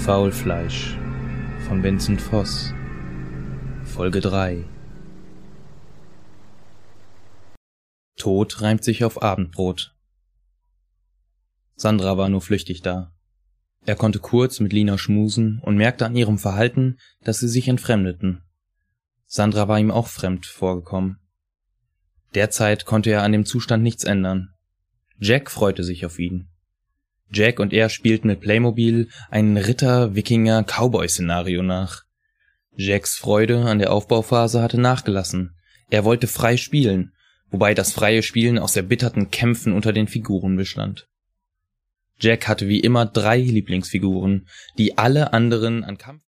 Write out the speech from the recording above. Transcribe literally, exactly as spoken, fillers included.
Faulfleisch von Vincent Voss, Folge drei. Tod reimt sich auf Abendbrot. Sandra war nur flüchtig da. Er konnte kurz mit Lina schmusen und merkte an ihrem Verhalten, dass sie sich entfremdeten. Sandra war ihm auch fremd vorgekommen. Derzeit konnte er an dem Zustand nichts ändern. Jack freute sich auf ihn. Jack und er spielten mit Playmobil ein Ritter-Wikinger-Cowboy-Szenario nach. Jacks Freude an der Aufbauphase hatte nachgelassen. Er wollte frei spielen, wobei das freie Spielen aus erbitterten Kämpfen unter den Figuren bestand. Jack hatte wie immer drei Lieblingsfiguren, die alle anderen an Kampf